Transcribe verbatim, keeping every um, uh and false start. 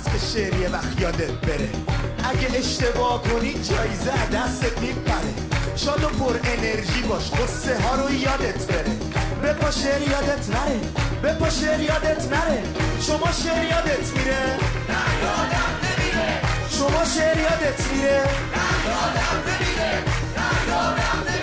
که شعر یه وقت یادت بره. اگه اشتباه کنی جایزه دستت میپره. شاد و پر انرژی باش قصه ها رو یادت بره. بپا شعر یادت نره، بپا شعر یادت نره. شما شعر یادت میره؟ نه یادم نمیره. شما شعر یادت میره؟ نه یادم نمیره. نه یادم نمیره.